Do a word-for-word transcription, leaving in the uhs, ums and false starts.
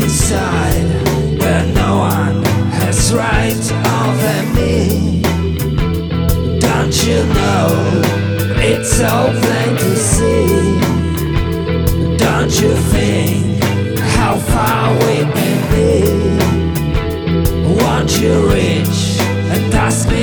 inside where no one has right over me. Don't you know it's so plain to see? Don't you think how far we can be? Won't you reach and ask me